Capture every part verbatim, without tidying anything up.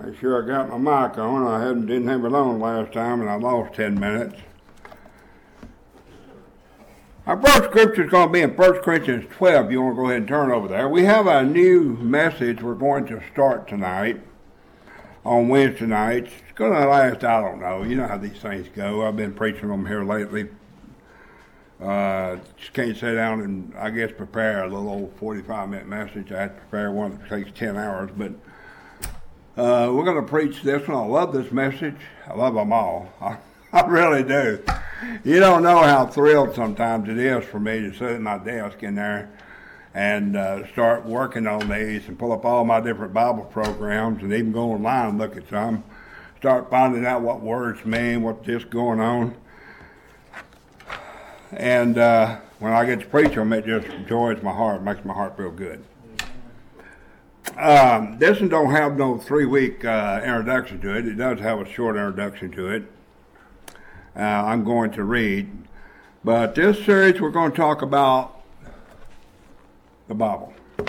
Make sure I got my mic on. I hadn't, didn't have it on last time, and I lost ten minutes. Our first scripture is going to be in First Corinthians twelve. You want to go ahead and turn over there. We have a new message we're going to start tonight, on Wednesday nights. It's going to last, I don't know. You know how these things go. I've been preaching them here lately. Uh, just can't sit down and, I guess, prepare a little old forty-five minute message. I had to prepare one that takes ten hours, but uh, we're going to preach this one. I love this message. I love them all. I, I really do. You don't know how thrilled sometimes it is for me to sit at my desk in there and uh, start working on these and pull up all my different Bible programs and even go online and look at some, start finding out what words mean, what's just going on. And uh, when I get to preach them, it just joys my heart, makes my heart feel good. Um, this one don't have no three-week uh, introduction to it. It does have a short introduction to it. Uh, I'm going to read. But this series, we're going to talk about the Bible.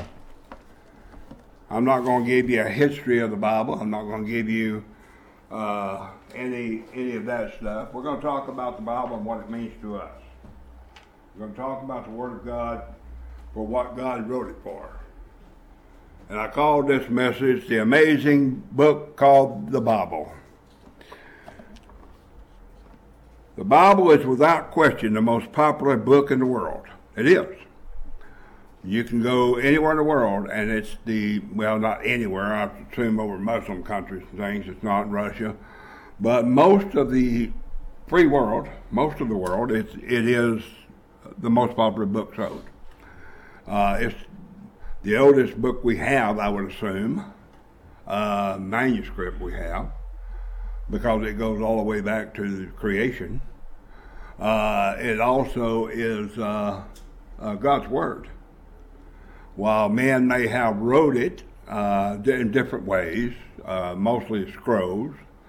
I'm not going to give you a history of the Bible. I'm not going to give you uh, any any of that stuff. We're going to talk about the Bible and what it means to us. We're going to talk about the Word of God for what God wrote it for. And I called this message the amazing book called the Bible. The Bible is without question the most popular book in the world. It is. You can go anywhere in the world and it's the, well, not anywhere, I assume over Muslim countries and things, it's not Russia, but most of the free world, most of the world, it's, it is the most popular book sold. Uh, it's the oldest book we have, I would assume, uh, manuscript we have, because it goes all the way back to creation. Uh, it also is uh, uh, God's Word. While men may have wrote it uh, in different ways, uh, mostly scrolls,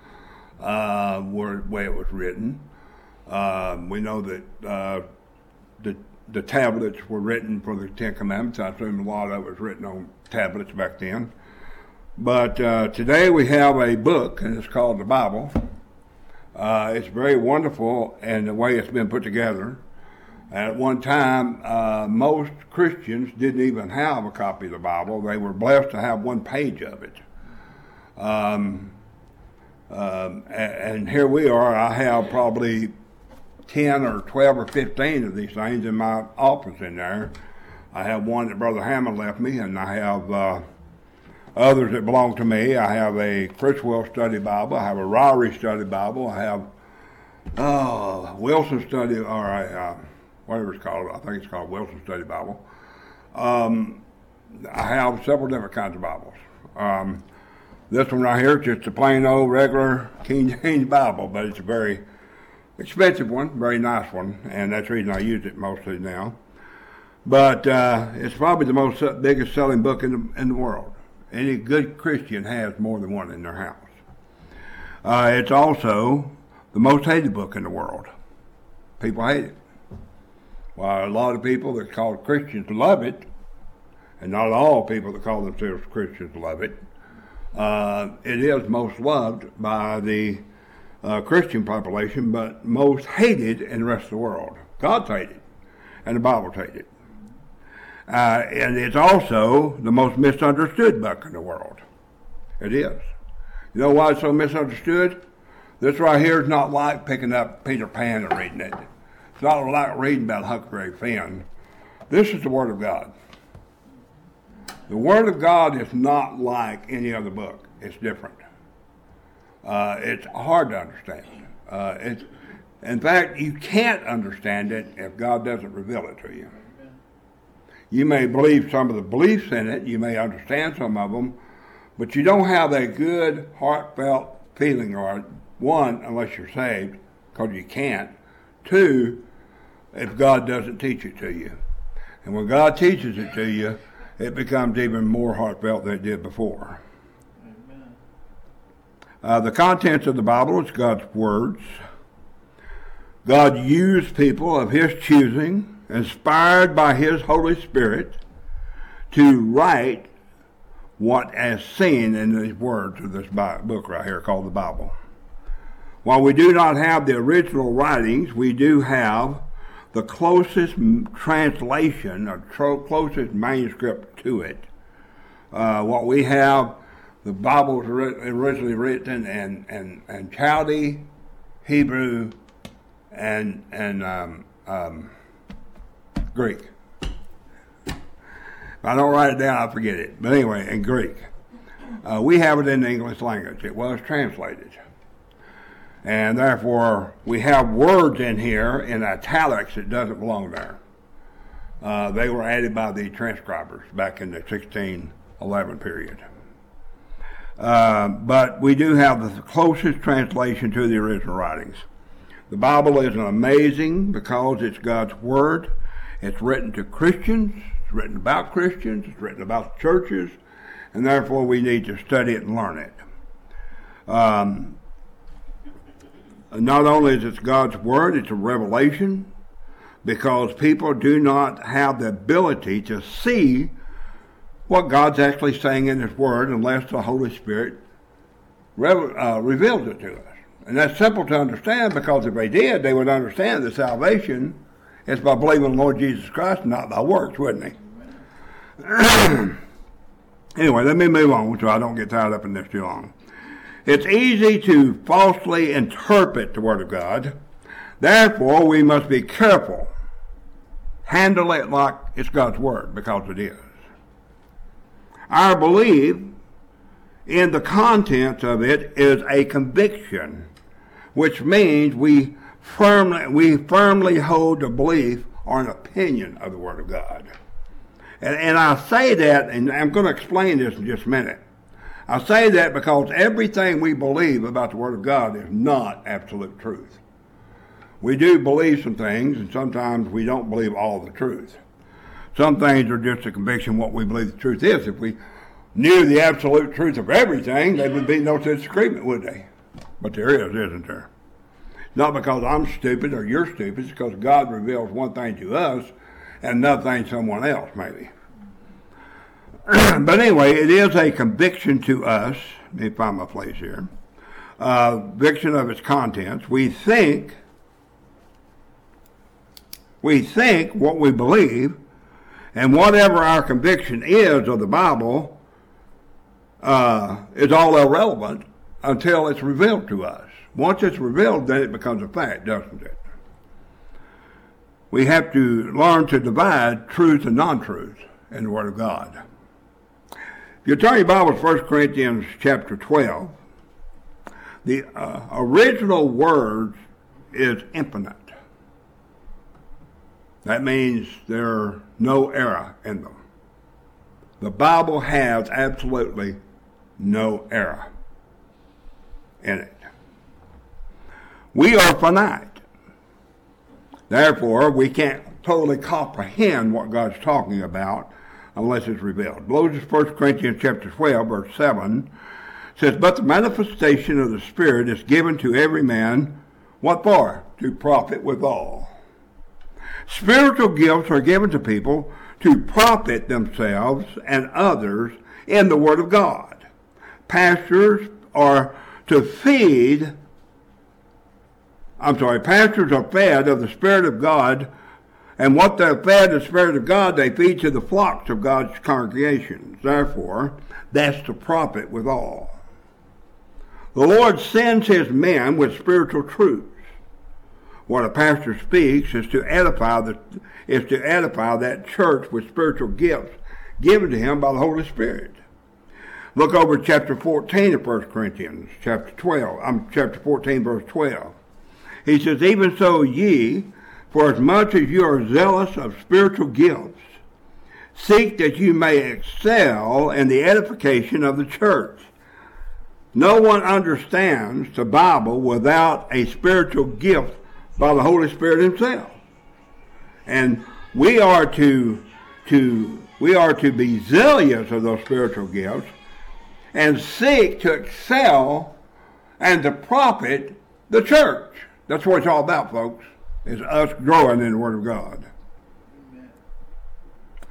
uh, were the way it was written. Uh, we know that uh, the the tablets were written for the Ten Commandments. I assume a lot of it was written on tablets back then. But uh, today we have a book, and it's called the Bible. Uh, it's very wonderful in the way it's been put together. At one time, uh, most Christians didn't even have a copy of the Bible. They were blessed to have one page of it. Um, um, and, and here we are. I have probably ten or twelve or fifteen of these things in my office in there. I have one that Brother Hammond left me, and I have uh, others that belong to me. I have a Criswell Study Bible. I have a Ryrie Study Bible. I have uh, Wilson Study, or a, uh, whatever it's called. I think it's called Wilson Study Bible. Um, I have several different kinds of Bibles. Um, this one right here is just a plain old regular King James Bible, but it's a very expensive one, very nice one, and that's the reason I use it mostly now. But uh, it's probably the most uh, biggest selling book in the, in the world. Any good Christian has more than one in their house. Uh, it's also the most hated book in the world. People hate it. While a lot of people that call Christians love it, and not all people that call themselves Christians love it, uh, it is most loved by the Uh, Christian population, but most hated in the rest of the world. God's hated, and the Bible's hated. Uh, and it's also the most misunderstood book in the world. It is. You know why it's so misunderstood? This right here is not like picking up Peter Pan and reading it. It's not like reading about Huckleberry Finn. This is the Word of God. The Word of God is not like any other book. It's different. Uh, it's hard to understand. Uh, it's, in fact, you can't understand it if God doesn't reveal it to you. You may believe some of the beliefs in it, you may understand some of them, but you don't have a good, heartfelt feeling or one, unless you're saved, because you can't. Two, if God doesn't teach it to you. And when God teaches it to you, it becomes even more heartfelt than it did before. Uh, the contents of the Bible is God's words. God used people of His choosing, inspired by His Holy Spirit, to write what is seen in these words of this book right here called the Bible. While we do not have the original writings, we do have the closest translation or tro- closest manuscript to it. Uh, what we have, the Bible was originally written in, in, in Chaldee, Hebrew, and, and um, um, Greek. If I don't write it down, I forget it. But anyway, in Greek. Uh, we have it in the English language. It was translated. And therefore, we have words in here in italics that doesn't belong there. Uh, they were added by the transcribers back in the sixteen eleven period. Uh, but we do have the closest translation to the original writings. The Bible is amazing because it's God's Word. It's written to Christians. It's written about Christians. It's written about churches. And therefore, we need to study it and learn it. Um, not only is it God's Word, it's a revelation because people do not have the ability to see what God's actually saying in His Word unless the Holy Spirit re- uh, reveals it to us. And that's simple to understand because if they did, they would understand that salvation is by believing in the Lord Jesus Christ, not by works, wouldn't they? Anyway, let me move on so I don't get tied up in this too long. It's easy to falsely interpret the Word of God. Therefore, we must be careful. Handle it like it's God's Word because it is. Our belief in the contents of it is a conviction, which means we firmly we firmly hold the belief or an opinion of the Word of God. And, and I say that, and I'm going to explain this in just a minute. I say that because everything we believe about the Word of God is not absolute truth. We do believe some things, and sometimes we don't believe all the truth. Some things are just a conviction what we believe the truth is. If we knew the absolute truth of everything, there would be no such agreement, would they? But there is, isn't there? Not because I'm stupid or you're stupid, it's because God reveals one thing to us and another thing to someone else, maybe. But anyway, it is a conviction to us, let me find my place here, uh, conviction of its contents. We think, we think what we believe, and whatever our conviction is of the Bible uh, is all irrelevant until it's revealed to us. Once it's revealed, then it becomes a fact, doesn't it? We have to learn to divide truth and non-truth in the Word of God. If you turn your Bible to First Corinthians chapter twelve, the uh, original word is infinite. That means there's no error in them. The Bible has absolutely no error in it. We are finite. Therefore, we can't totally comprehend what God's talking about unless it's revealed. Below is First Corinthians chapter twelve, verse seven, says, "But the manifestation of the Spirit is given to every man," what for? "To profit withal." Spiritual gifts are given to people to profit themselves and others in the Word of God. Pastors are to feed, I'm sorry, pastors are fed of the Spirit of God, and what they're fed of the Spirit of God, they feed to the flocks of God's congregations. Therefore, that's to profit withal. The Lord sends His men with spiritual truths. What a pastor speaks is to edify the is to edify that church with spiritual gifts given to him by the Holy Spirit. Look over chapter fourteen of First Corinthians, chapter twelve. I'm chapter fourteen, verse twelve. He says, "Even so ye, for as much as you are zealous of spiritual gifts, seek that you may excel in the edification of the church." No one understands the Bible without a spiritual gift by the Holy Spirit Himself. And we are to to we are to be zealous of those spiritual gifts and seek to excel and to profit the church. That's what it's all about, folks, is us growing in the Word of God.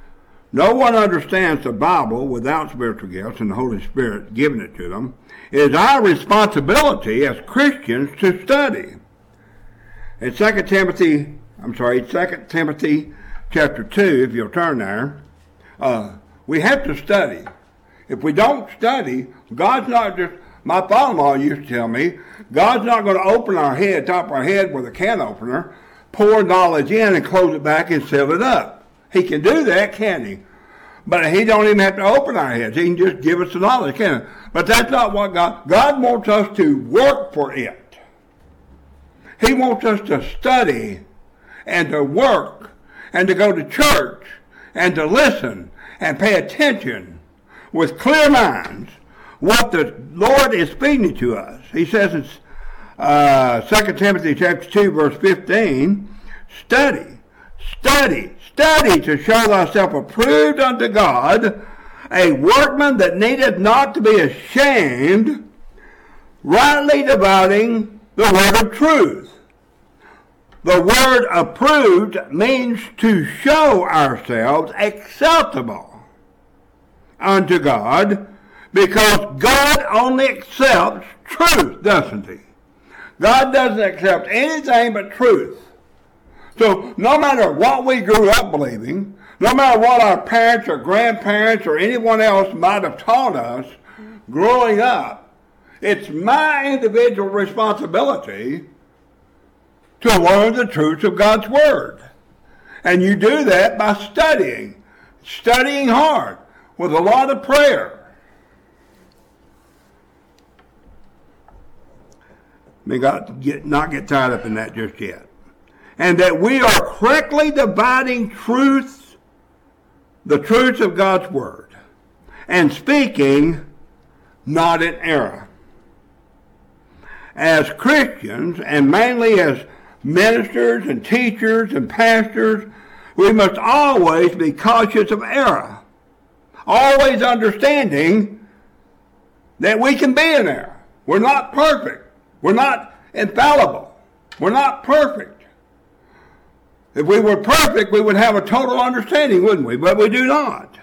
no one understands the Bible without spiritual gifts and the Holy Spirit giving it to them. It is our responsibility as Christians to study. In Second Timothy, I'm sorry, Second Timothy chapter two, if you'll turn there, uh, we have to study. If we don't study, God's not just, my father-in-law used to tell me, God's not going to open our head, top of our head with a can opener, pour knowledge in and close it back and seal it up. He can do that, can't he? But he don't even have to open our heads. He can just give us the knowledge, can't he? But that's not what God, God wants us to work for it. He wants us to study and to work and to go to church and to listen and pay attention with clear minds what the Lord is speaking to us. He says in uh, Second Timothy chapter two, verse fifteen, study, study, study to show thyself approved unto God, a workman that needeth not to be ashamed, rightly dividing the word of truth. The word approved means to show ourselves acceptable unto God, because God only accepts truth, doesn't he? God doesn't accept anything but truth. So no matter what we grew up believing, no matter what our parents or grandparents or anyone else might have taught us growing up, it's my individual responsibility to learn the truths of God's Word. And you do that by studying, studying hard, with a lot of prayer. May God get, not get tied up in that just yet. And that we are correctly dividing truths, the truths of God's Word, and speaking not in error. As Christians, and mainly as ministers and teachers and pastors, we must always be cautious of error, always understanding that we can be in error. We're not perfect. We're not infallible. We're not perfect. If we were perfect, we would have a total understanding, wouldn't we? But we do not.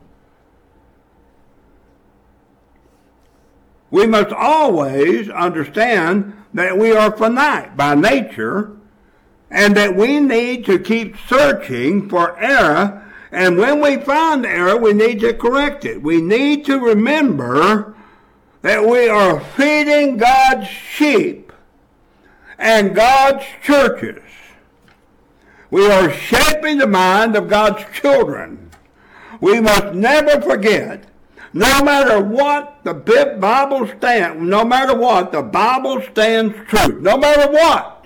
We must always understand that we are finite by nature and that we need to keep searching for error, and when we find error, we need to correct it. We need to remember that we are feeding God's sheep and God's churches. We are shaping the mind of God's children. We must never forget, no matter what the Bible stands, no matter what, the Bible stands true. No matter what.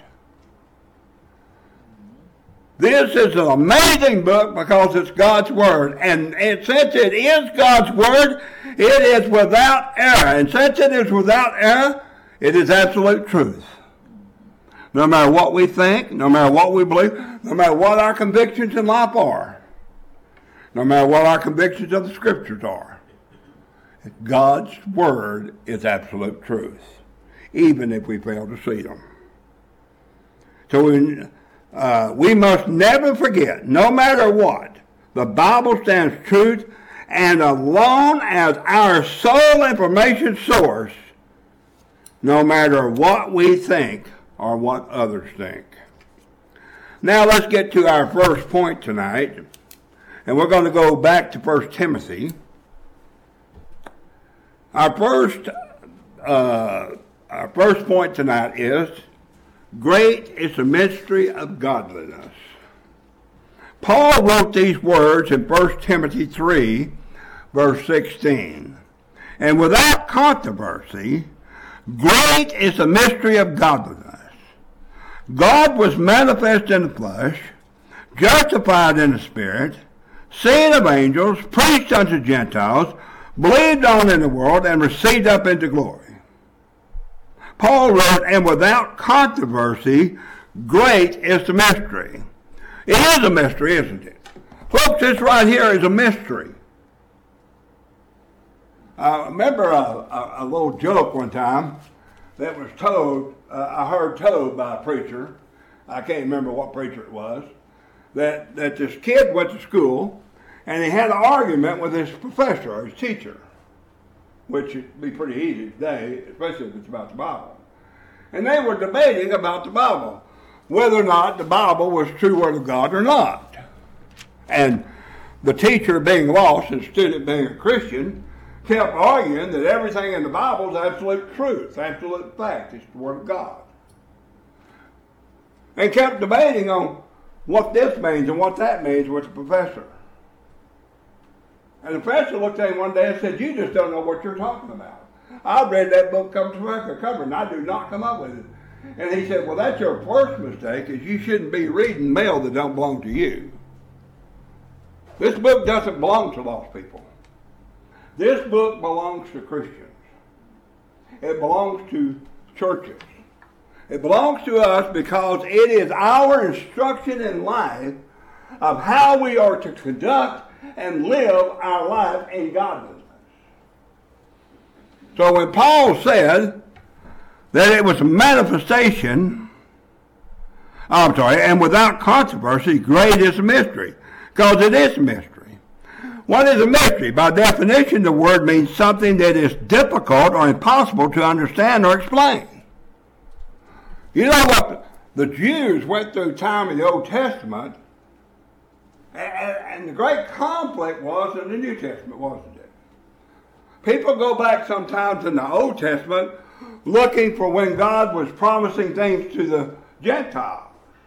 This is an amazing book because it's God's Word. And, and since it is God's Word, it is without error. And since it is without error, it is absolute truth. No matter what we think, no matter what we believe, no matter what our convictions in life are, no matter what our convictions of the Scriptures are, God's Word is absolute truth, even if we fail to see them. So we, uh, we must never forget, no matter what, the Bible stands truth, and alone as our sole information source, no matter what we think or what others think. Now let's get to our first point tonight, and we're going to go back to First Timothy. Our first, uh, our first point tonight is, great is the mystery of godliness. Paul wrote these words in First Timothy three, verse sixteen. And without controversy, great is the mystery of godliness. God was manifest in the flesh, justified in the Spirit, seen of angels, preached unto Gentiles, believed on in the world, and received up into glory. Paul wrote, and without controversy, great is the mystery. It is a mystery, isn't it? Folks, this right here is a mystery. I remember a, a, a little joke one time that was told, uh, I heard told by a preacher, I can't remember what preacher it was, that, that this kid went to school, And he had an argument with his professor, or his teacher, which would be pretty easy today, especially if it's about the Bible. And they were debating about the Bible, whether or not the Bible was true word of God or not. And the teacher, being lost, and the student being a Christian, kept arguing that everything in the Bible is absolute truth, absolute fact. It's the Word of God. And kept debating on what this means and what that means with the professor. And the professor looked at him one day and said, "You just don't know what you're talking about. I've read that book cover to cover, and I do not come up with it." And he said, "Well, that's your first mistake, is you shouldn't be reading mail that don't belong to you. This book doesn't belong to lost people. This book belongs to Christians. It belongs to churches. It belongs to us because it is our instruction in life of how we are to conduct and live our life in godliness." So when Paul said that it was a manifestation, I'm sorry, and without controversy, great is a mystery, because it is a mystery. What is a mystery? By definition, the word means something that is difficult or impossible to understand or explain. You know what the Jews went through time in the Old Testament, and the great conflict was in the New Testament, wasn't it? People go back sometimes in the Old Testament looking for when God was promising things to the Gentiles.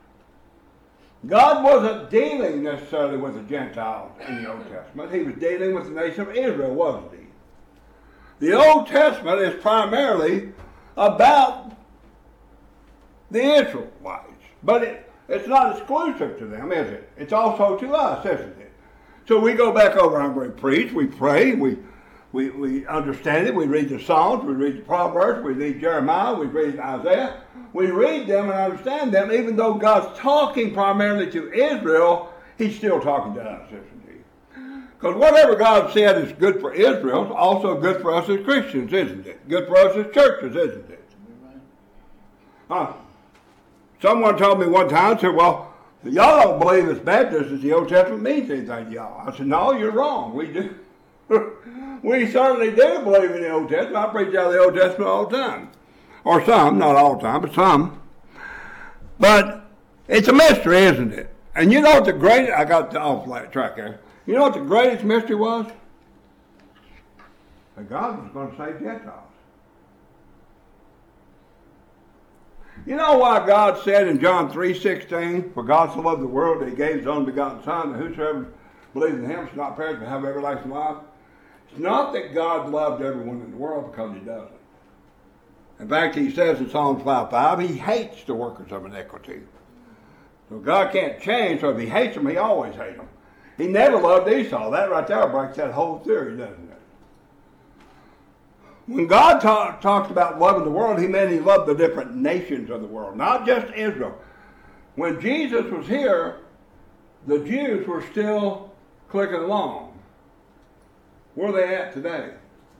God wasn't dealing necessarily with the Gentiles in the Old Testament. He was dealing with the nation of Israel, wasn't he? The Old Testament is primarily about the Israelites, but it, it's not exclusive to them, is it? It's also to us, isn't it? So we go back over and we preach, we pray, we, we, we understand it, we read the Psalms, we read the Proverbs, we read Jeremiah, we read Isaiah. We read them and understand them. Even though God's talking primarily to Israel, he's still talking to us, isn't he? Because whatever God said is good for Israel is also good for us as Christians, isn't it? Good for us as churches, isn't it? Huh? Someone told me one time, said, "Well, y'all don't believe as Baptists that the Old Testament means anything to y'all." I said, "No, you're wrong. We do. We certainly do believe in the Old Testament. I preach out of the Old Testament all the time. Or some, not all the time, but some. But it's a mystery, isn't it? And you know what the greatest, I got off track there. You know what the greatest mystery was? That God was going to save Gentiles. You know why God said in John three sixteen, "For God so loved the world that he gave his only begotten Son, that whosoever believes in him shall not perish but have everlasting life"? It's not that God loved everyone in the world, because he doesn't. In fact, he says in Psalms five five, he hates the workers of iniquity. So God can't change, so if he hates them, he always hates them. He never loved Esau. That right there breaks that whole theory, doesn't it? When God ta- talks about loving the world, he meant he loved the different nations of the world, not just Israel. When Jesus was here, the Jews were still clicking along. Where are they at today?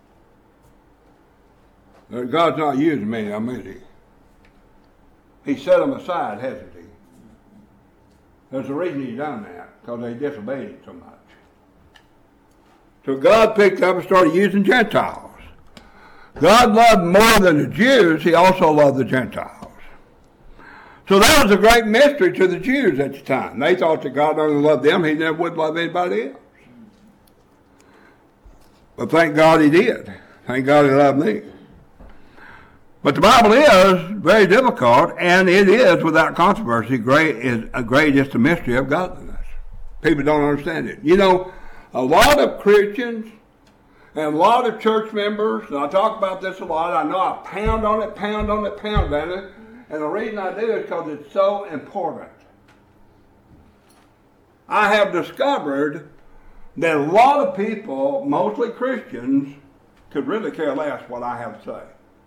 God's not using many of them, is he? He set them aside, hasn't he? There's a reason he's done that, because they disobeyed him so much. So God picked up and started using Gentiles. God loved more than the Jews, he also loved the Gentiles. So that was a great mystery to the Jews at the time. They thought that God only loved them, he never would love anybody else. But thank God he did. Thank God he loved me. But the Bible is very difficult, and it is, without controversy, great is a great is the mystery of godliness. People don't understand it. You know, a lot of Christians and a lot of church members, and I talk about this a lot, I know I pound on it, pound on it, pound on it, and the reason I do is because it's so important. I have discovered that a lot of people, mostly Christians, could really care less what I have to say.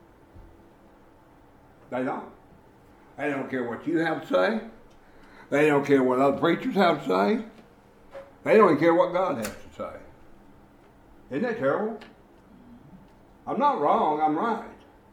They don't. They don't care what you have to say. They don't care what other preachers have to say. They don't even care what God has to say. Isn't that terrible? I'm not wrong, I'm right.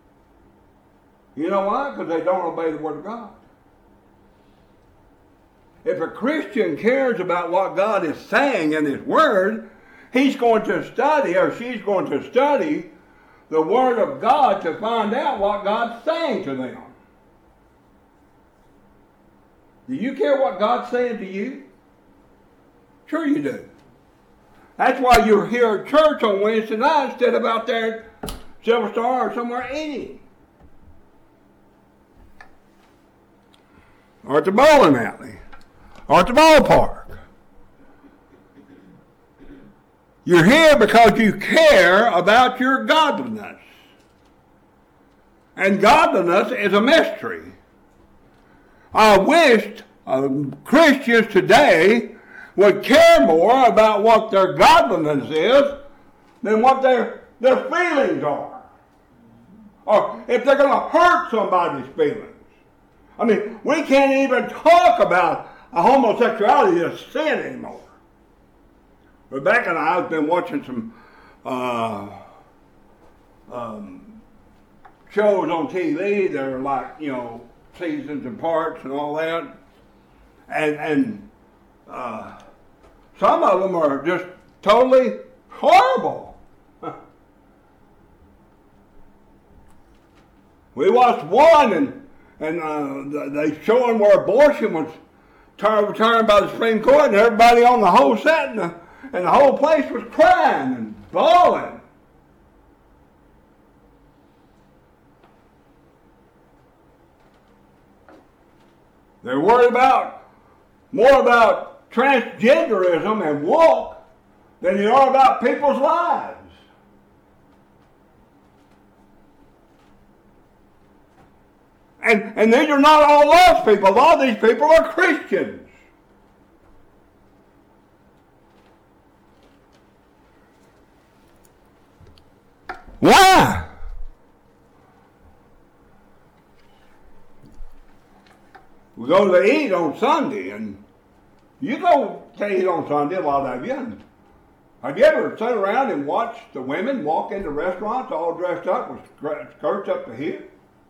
You know why? Because they don't obey the Word of God. If a Christian cares about what God is saying in His Word, he's going to study, or she's going to study the Word of God to find out what God's saying to them. Do you care what God's saying to you? Sure you do. That's why you're here at church on Wednesday night instead of out there at Silver Star or somewhere eating. Or at the bowling alley. Or at the ballpark. You're here because you care about your godliness. And godliness is a mystery. I wished uh, Christians today would care more about what their godliness is than what their, their feelings are. Or if they're going to hurt somebody's feelings. I mean, we can't even talk about a homosexuality as sin anymore. Rebecca and I have been watching some uh, um, shows on T V that are like, you know, seasons and parts and all that. And, and uh, some of them are just totally horrible. We watched one and, and uh, they showing where abortion was overturned by the Supreme Court, and everybody on the whole set and the, and the whole place was crying and bawling. They're worried about more about transgenderism and woke than they are about people's lives. And, and these are not all lost people. A lot of these people are Christians. Why? We go to eat on Sunday, and you go to eat on Sunday, a lot of you. Have you ever sat around and watched the women walk into restaurants all dressed up with skirts up to here?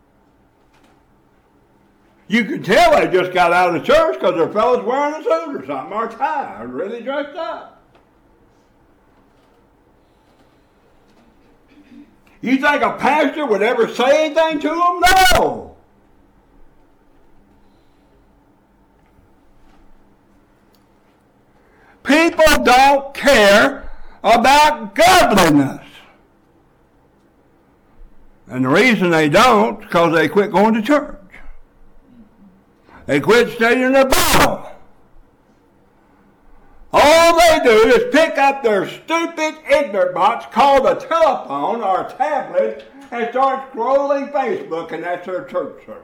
You could tell they just got out of church because their fellas wearing a suit or something, or a tie, or really dressed up. You think a pastor would ever say anything to them? No. People don't care about godliness. And the reason they don't is because they quit going to church. They quit studying their Bible. All they do is pick up their stupid ignorant box called a telephone or a tablet and start scrolling Facebook, and that's their church service.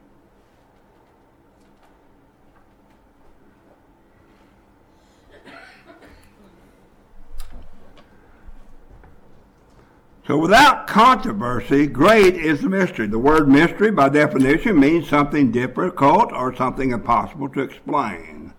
So without controversy, great is the mystery. The word mystery, by definition, means something difficult or something impossible to explain.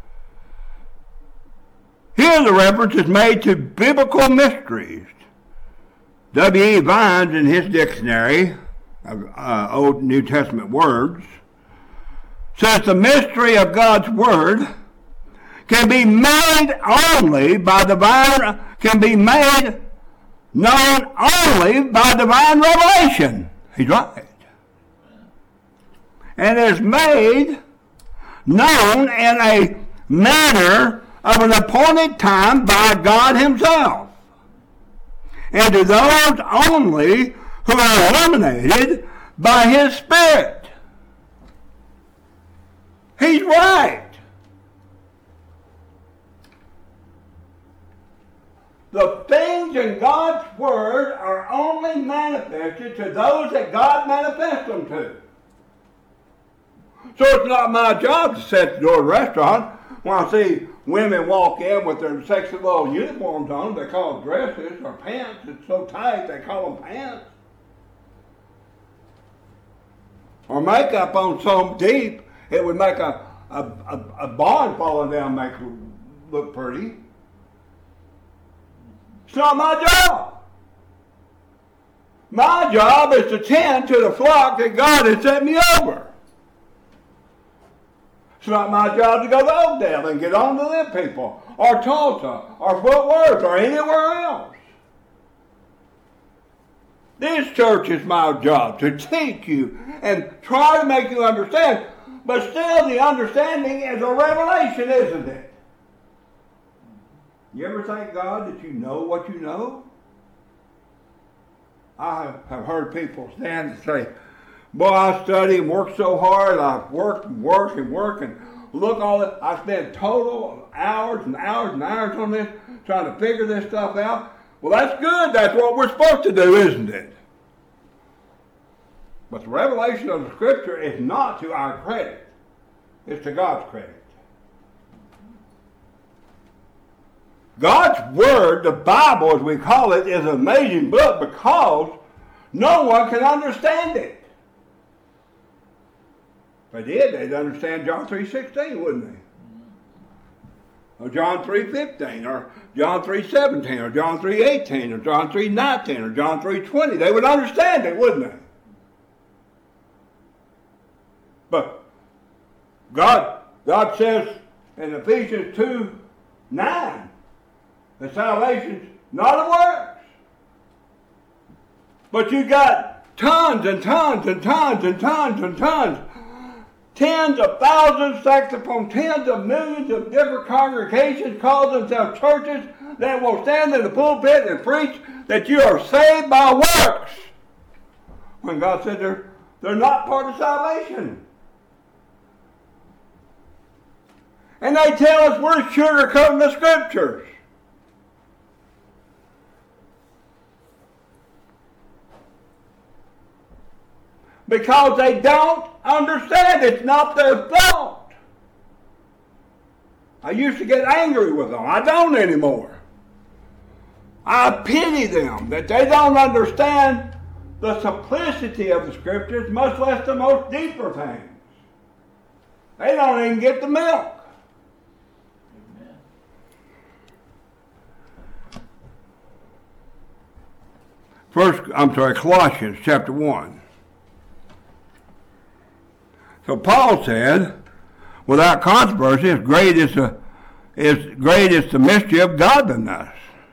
Here the reference is made to biblical mysteries. W E Vines, in his dictionary of uh, Old and New Testament words, says the mystery of God's Word can be made only by divine, can be made known only by divine revelation. He's right. And is made known in a manner of an appointed time by God Himself. And to those only who are illuminated by His Spirit. He's right. The things in God's Word are only manifested to those that God manifests them to. So it's not my job to sit at the door of a restaurant when I see women walk in with their sexy little uniforms on. They call them dresses or pants. It's so tight they call them pants. Or makeup on so deep it would make a, a, a, a barn falling down make her look pretty. It's not my job. My job is to tend to the flock that God has set me over. It's not my job to go to Oakdale and get on to them people, or Tulsa, or Fort Worth, or anywhere else. This church is my job, to teach you and try to make you understand. But still, the understanding is a revelation, isn't it? You ever thank God that you know what you know? I have heard people stand and say, boy, I study and work so hard. I work and work and work and look all that. I spend total hours and hours and hours on this, trying to figure this stuff out. Well, that's good. That's what we're supposed to do, isn't it? But the revelation of the Scripture is not to our credit. It's to God's credit. God's Word, the Bible as we call it, is an amazing book because no one can understand it. If they did, they'd understand John three sixteen, wouldn't they? Or John three fifteen, or John three seventeen, or John three eighteen, or John three nineteen, or John three twenty. They would understand it, wouldn't they? But God, God says in Ephesians two nine, that salvation's not of works. But you got tons and tons and tons and tons and tons, tens of thousands, stacked upon tens of millions of different congregations call themselves churches that will stand in the pulpit and preach that you are saved by works. When God said they're, they're not part of salvation. And they tell us we're sugarcoating the Scriptures. Because they don't understand. It's not their fault. I used to get angry with them. I don't anymore. I pity them that they don't understand the simplicity of the Scriptures, much less the most deeper things. They don't even get the milk. Amen. First, I'm sorry, Colossians chapter one. So Paul said, without controversy, as great is the, as great is the mystery of godliness.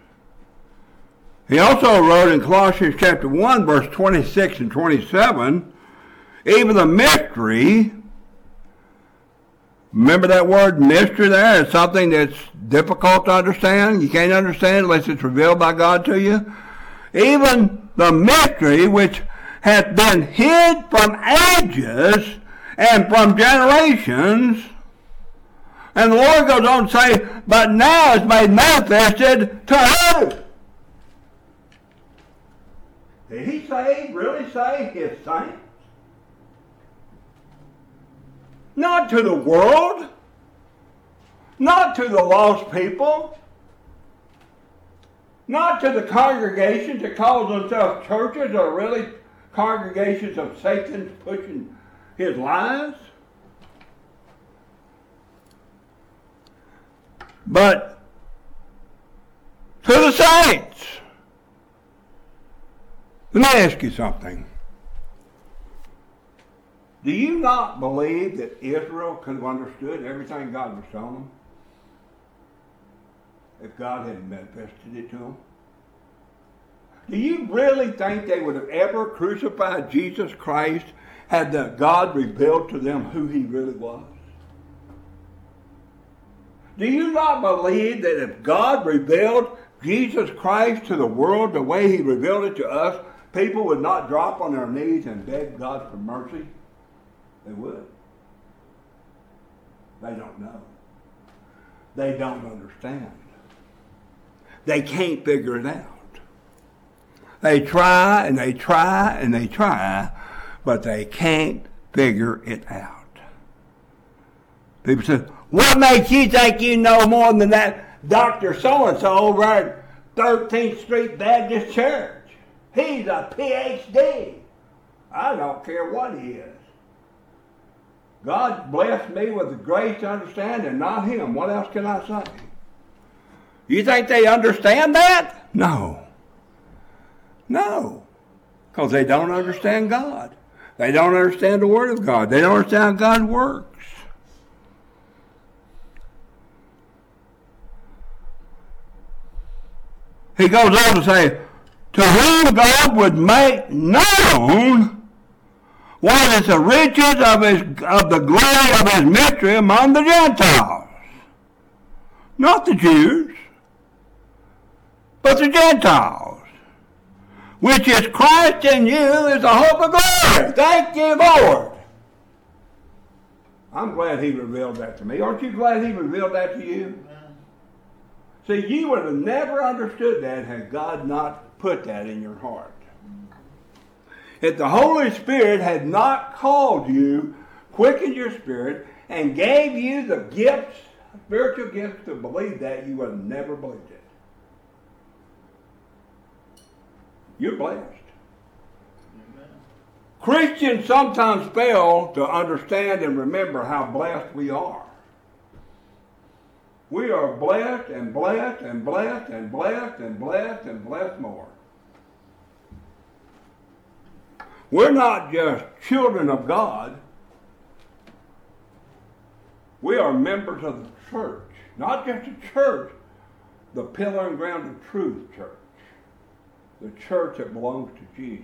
He also wrote in Colossians chapter one, verse twenty-six and twenty-seven, even the mystery, remember that word mystery there? It's something that's difficult to understand. You can't understand it unless it's revealed by God to you. Even the mystery which hath been hid from ages and from generations. And the Lord goes on to say, but now is made manifested to who? Did he say, really say, his saints? Not to the world. Not to the lost people. Not to the congregations that call themselves churches or really congregations of Satan pushing his lies. But to the saints. Let me ask you something. Do you not believe that Israel could have understood everything God was telling them if God hadn't manifested it to them? Do you really think they would have ever crucified Jesus Christ had the God revealed to them who he really was? Do you not believe that if God revealed Jesus Christ to the world the way he revealed it to us, people would not drop on their knees and beg God for mercy? They would. They don't know. They don't understand. They can't figure it out. They try and they try and they try, but they can't figure it out. People say, what makes you think you know more than that Doctor So-and-so over at thirteenth Street Baptist Church? He's a P H D. I don't care what he is. God blessed me with the grace to understand and not him. What else can I say? You think they understand that? No. No. Because they don't understand God. They don't understand the Word of God. They don't understand how God works. he goes on to say, to whom God would make known what is the riches of his of the glory of his mystery among the Gentiles. Not the Jews, but the Gentiles, which is Christ in you is the hope of glory. Thank you, Lord. I'm glad he revealed that to me. Aren't you glad he revealed that to you? Amen. See, you would have never understood that had God not put that in your heart. If the Holy Spirit had not called you, quickened your spirit, and gave you the gifts, spiritual gifts to believe that, you would have never believed it. You're blessed. Amen. Christians sometimes fail to understand and remember how blessed we are. We are blessed and blessed and blessed and blessed and blessed and blessed more. We're not just children of God. We are members of the church. Not just the church, the pillar and ground of truth church. The church that belongs to Jesus.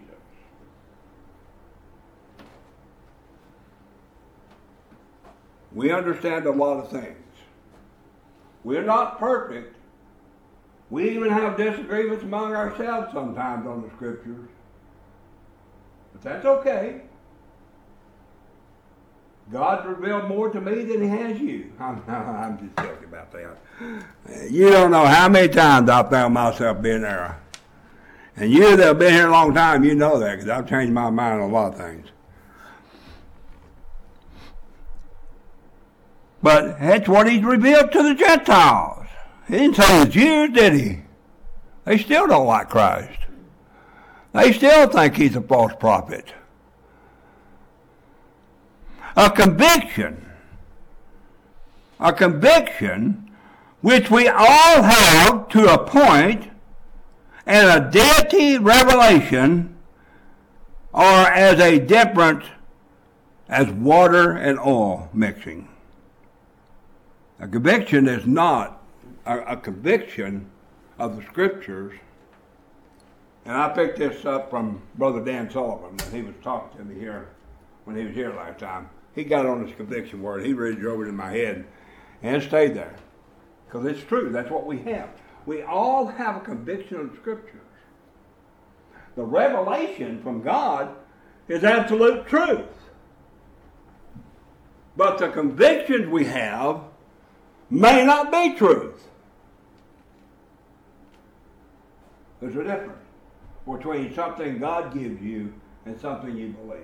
We understand a lot of things. We're not perfect. We even have disagreements among ourselves sometimes on the scriptures. But that's okay. God's revealed more to me than he has you. I'm, I'm just joking about that. You don't know how many times I found myself being there. And you that have been here a long time, you know that, because I've changed my mind on a lot of things. But that's what he's revealed to the Gentiles. He didn't tell the Jews, did he? They still don't like Christ. They still think he's a false prophet. A conviction, a conviction which we all have to a point, and a deity revelation are as a different as water and oil mixing. A conviction is not a, a conviction of the scriptures. And I picked this up from Brother Dan Sullivan when he was talking to me here, when he was here last time. He got on this conviction word. He really drove it in my head and stayed there. Because it's true. That's what we have. We all have a conviction of the scriptures. The revelation from God is absolute truth. But the convictions we have may not be truth. There's a difference between something God gives you and something you believe.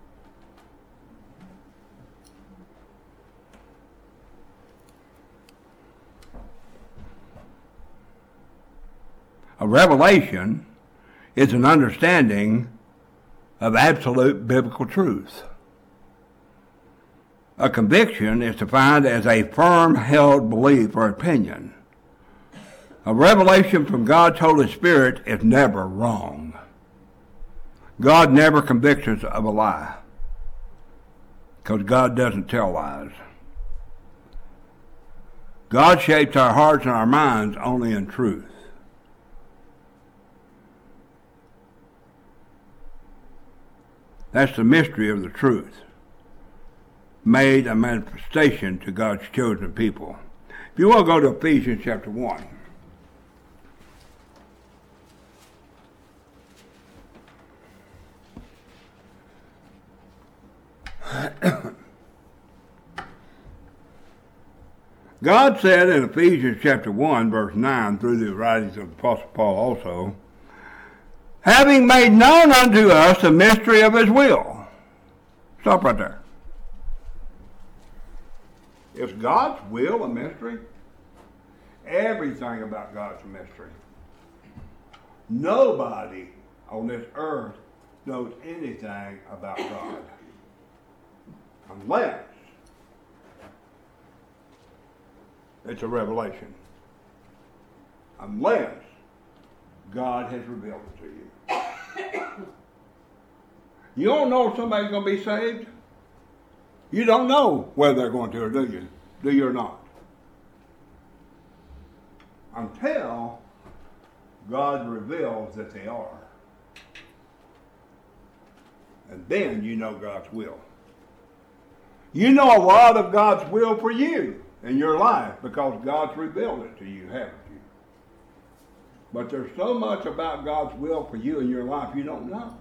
A revelation is an understanding of absolute biblical truth. A conviction is defined as a firm held belief or opinion. A revelation from God's Holy Spirit is never wrong. God never convicts us of a lie, because God doesn't tell lies. God shapes our hearts and our minds only in truth. That's the mystery of the truth, made a manifestation to God's chosen people. If you want to go to Ephesians chapter one. God said in Ephesians chapter one, verse nine, through the writings of the Apostle Paul also, having made known unto us the mystery of his will. Stop right there. Is God's will a mystery? Everything about God's a mystery. Nobody on this earth knows anything about God. Unless it's a revelation. Unless God has revealed it to you. You don't know if somebody's going to be saved. You don't know whether they're going to, or do you? Do you or not? Until God reveals that they are. And then you know God's will. You know a lot of God's will for you in your life because God's revealed it to you, haven't you? But there's so much about God's will for you in your life you don't know.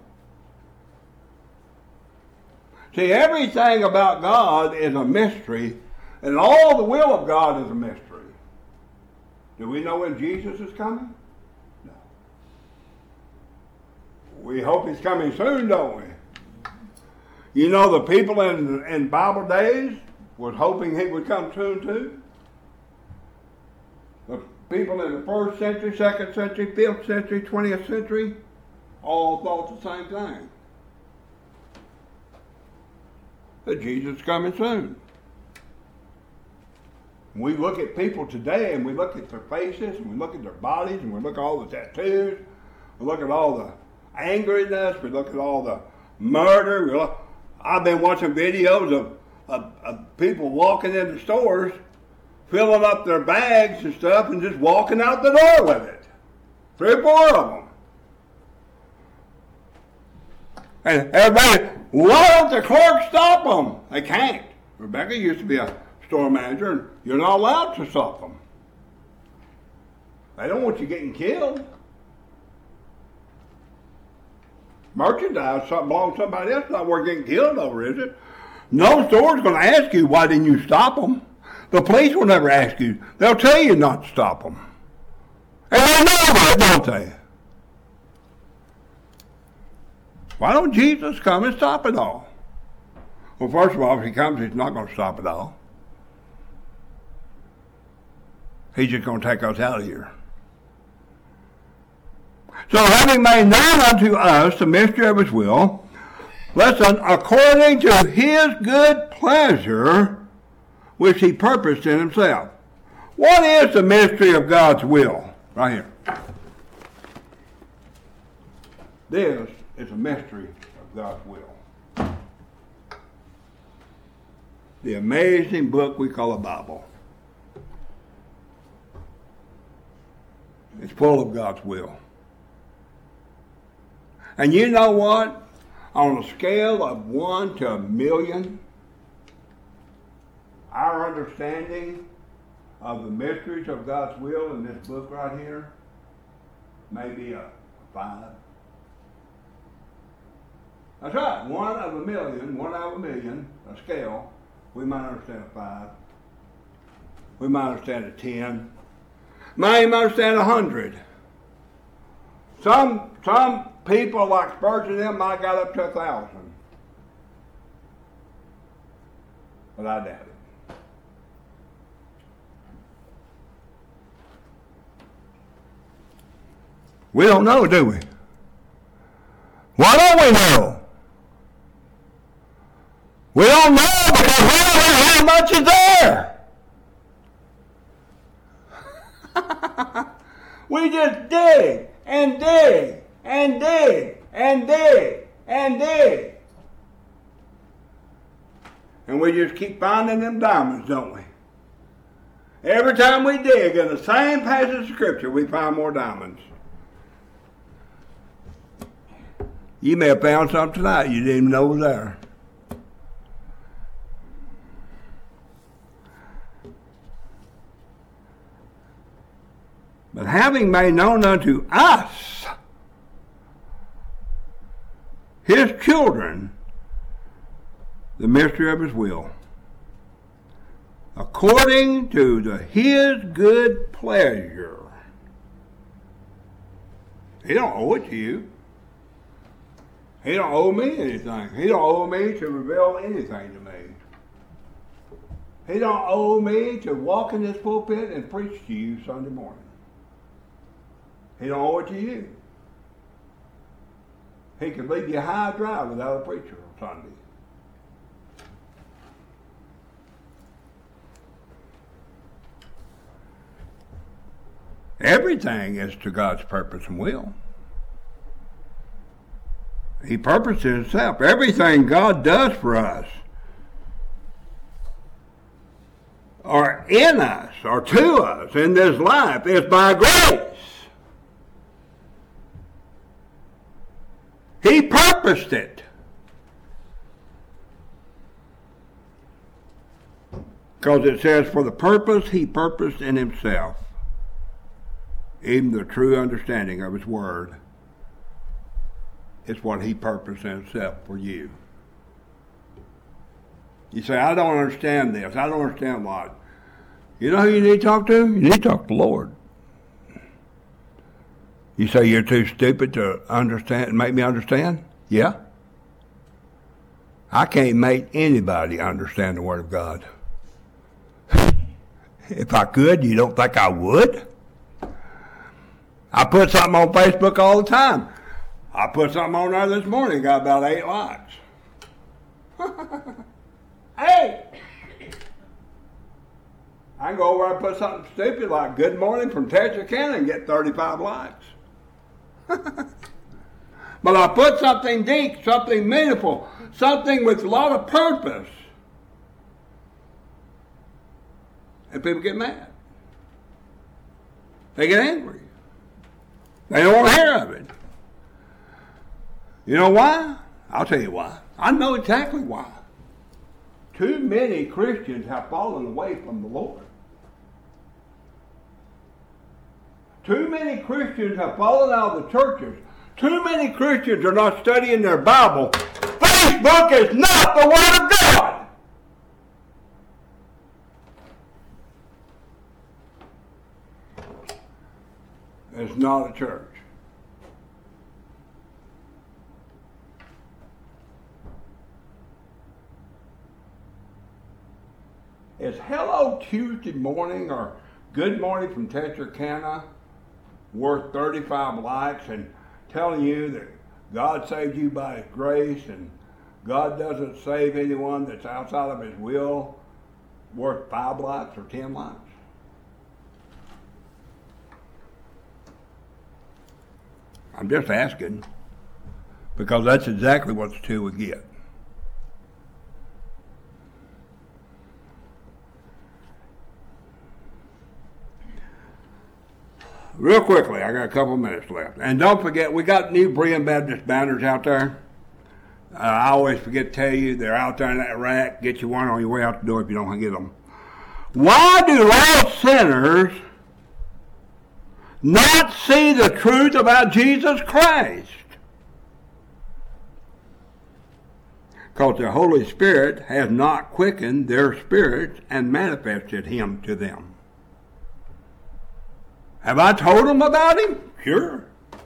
See, everything about God is a mystery, and all the will of God is a mystery. Do we know when Jesus is coming? No. We hope he's coming soon, don't we? You know, the people in, in Bible days was hoping he would come soon too. The people in the first century, second century, fifth century, twentieth century, all thought the same thing. That Jesus is coming soon. We look at people today and we look at their faces and we look at their bodies and we look at all the tattoos, we look at all the angriness, we look at all the murder. We look, I've been watching videos of, of, of people walking into stores, filling up their bags and stuff and just walking out the door with it. Three or four of them. And everybody, why don't the clerks stop them? They can't. Rebecca used to be a store manager, and you're not allowed to stop them. They don't want you getting killed. Merchandise, something belongs to somebody else, not worth getting killed over, is it? No store's going to ask you, why didn't you stop them? The police will never ask you. They'll tell you not to stop them. And they know that, don't they? Why don't Jesus come and stop it all? Well, first of all, if he comes, he's not going to stop it all. He's just going to take us out of here. So having made known unto us the mystery of his will, listen, according to his good pleasure, which he purposed in himself. What is the mystery of God's will? Right here. This is a mystery of God's will. The amazing book we call a Bible. It's full of God's will. And you know what? On a scale of one to a million, our understanding of the mysteries of God's will in this book right here may be a five. That's right, one of a million, one out of a million, a scale, we might understand a five. We might understand a ten. Might even understand a hundred. Some some people like Spurgeon and them might got up to a thousand. But I doubt it. We don't know, do we? Why don't we know? We don't know because we don't know how much is there. We just dig and dig and dig and dig and dig. And we just keep finding them diamonds, don't we? Every time we dig in the same passage of Scripture, we find more diamonds. You may have found something tonight you didn't even know was there. But having made known unto us, his children, the mystery of his will, according to the his good pleasure. He don't owe it to you. He don't owe me anything. He don't owe me to reveal anything to me. He don't owe me to walk in this pulpit and preach to you Sunday morning. He don't owe it to you. He could leave you high and dry without a preacher on Sunday. Everything is to God's purpose and will. He purposes himself. Everything God does for us, or in us, or to us in this life, is by grace. purposed it. Because it says, for the purpose he purposed in himself, even the true understanding of his word, is what he purposed in himself for you. You say, I don't understand this. I don't understand what. You know who you need to talk to? You need to talk to the Lord. You say you're too stupid to understand, make me understand? Yeah. I can't make anybody understand the Word of God. If I could, you don't think I would? I put something on Facebook all the time. I put something on there this morning, got about eight likes. Hey! I can go over and put something stupid like good morning from Texarkana and get thirty-five likes. But I put something deep, something meaningful, something with a lot of purpose. And people get mad. They get angry. They don't want to hear of it. You know why? I'll tell you why. I know exactly why. Too many Christians have fallen away from the Lord. Too many Christians have fallen out of the churches. Too many Christians are not studying their Bible. Facebook is not the Word of God. It's not a church. Is Hello Tuesday Morning or Good Morning from Texarkana worth thirty-five likes and telling you that God saved you by His grace and God doesn't save anyone that's outside of His will worth five likes or ten likes? I'm just asking, because that's exactly what the two would get. Real quickly, I got a couple of minutes left. And don't forget, we got new Berean Baptist banners out there. Uh, I always forget to tell you, they're out there in that rack. Get you one on your way out the door if you don't get them. Why do lost sinners not see the truth about Jesus Christ? Because the Holy Spirit has not quickened their spirits and manifested Him to them. Have I told them about Him? Sure.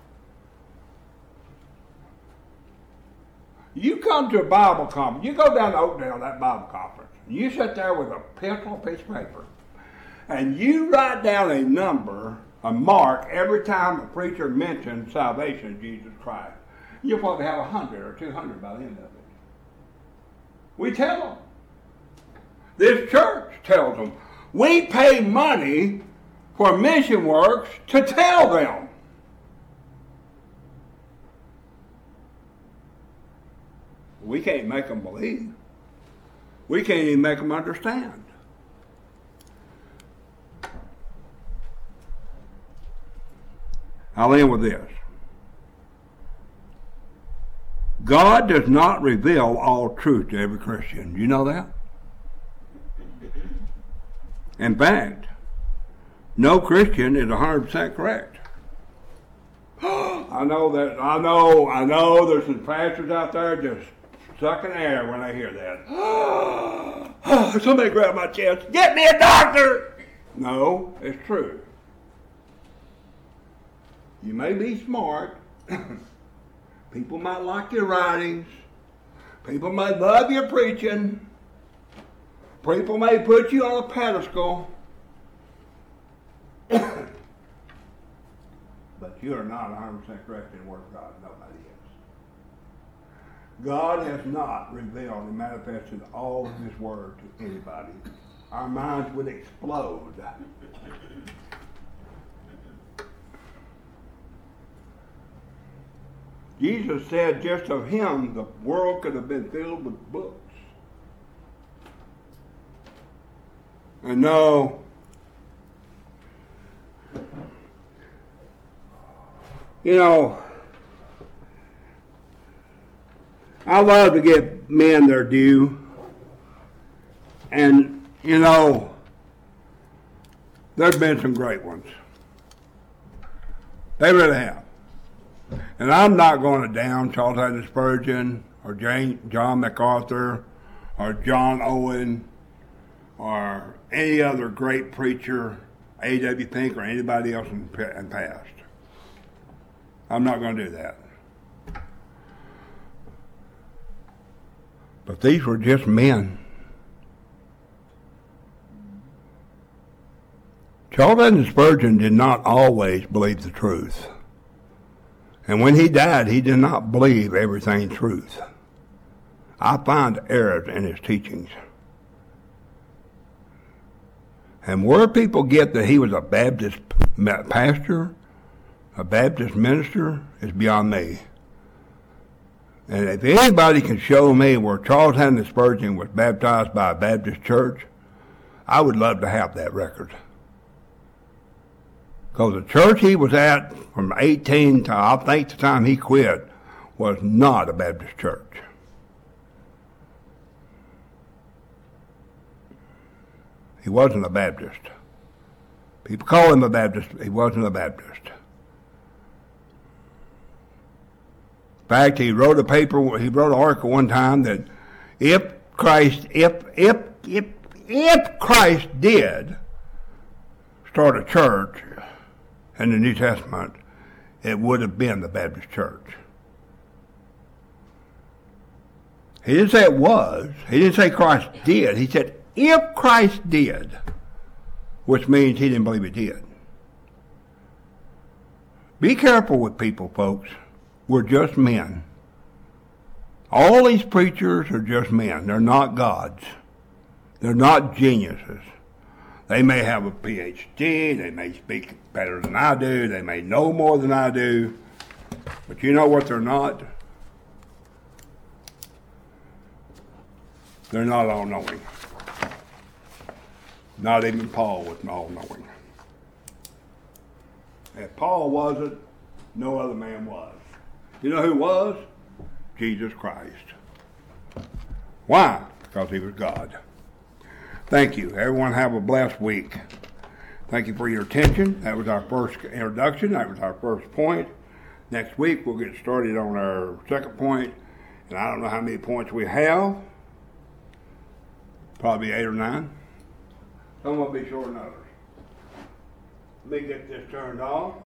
You come to a Bible conference, you go down to Oakdale, that Bible conference, and you sit there with a pencil and piece of paper, and you write down a number, a mark, every time a preacher mentions salvation of Jesus Christ. You'll probably have a hundred or two hundred by the end of it. We tell them. This church tells them. We pay money for mission works to tell them. We can't make them believe. We can't even make them understand. I'll end with this. God does not reveal all truth to every Christian. Do you know that? In fact, no Christian is one hundred percent correct. I know that, I know, I know there's some pastors out there just sucking air when they hear that. Somebody grab my chest, get me a doctor! No, it's true. You may be smart. People might like your writings. People may love your preaching. People may put you on a pedestal. But you are not one hundred percent correct in the Word of God. Nobody is. God has not revealed and manifested all of His Word to anybody. Our minds would explode. Jesus said just of Him the world could have been filled with books. And no, you know, I love to give men their due. And, you know, there's been some great ones. They really have. And I'm not going to down Charles Haddon Spurgeon or Jane, John MacArthur or John Owen or any other great preacher, A W Pink or anybody else in the past. I'm not going to do that. But these were just men. Charles Haddon Spurgeon did not always believe the truth. And when he died, he did not believe everything truth. I find errors in his teachings. And where people get that he was a Baptist pastor, a Baptist minister, is beyond me. And if anybody can show me where Charles Haddon Spurgeon was baptized by a Baptist church, I would love to have that record. Because the church he was at from eighteen to I think the time he quit was not a Baptist church. He wasn't a Baptist. People call him a Baptist. He wasn't a Baptist. In fact, he wrote a paper, he wrote an article one time that if Christ, if, if, if, if Christ did start a church in the New Testament, it would have been the Baptist church. He didn't say it was. He didn't say Christ did. He said, if Christ did, which means he didn't believe he did. Be careful with people, folks. We're just men. All these preachers are just men. They're not gods. They're not geniuses. They may have a P H D. They may speak better than I do. They may know more than I do. But you know what they're not? They're not all-knowing. Not even Paul was all-knowing. If Paul wasn't, no other man was. You know who was? Jesus Christ. Why? Because he was God. Thank you. Everyone have a blessed week. Thank you for your attention. That was our first introduction. That was our first point. Next week we'll get started on our second point. And I don't know how many points we have. Probably eight or nine. Some will be shorter than others. Let me get this turned off.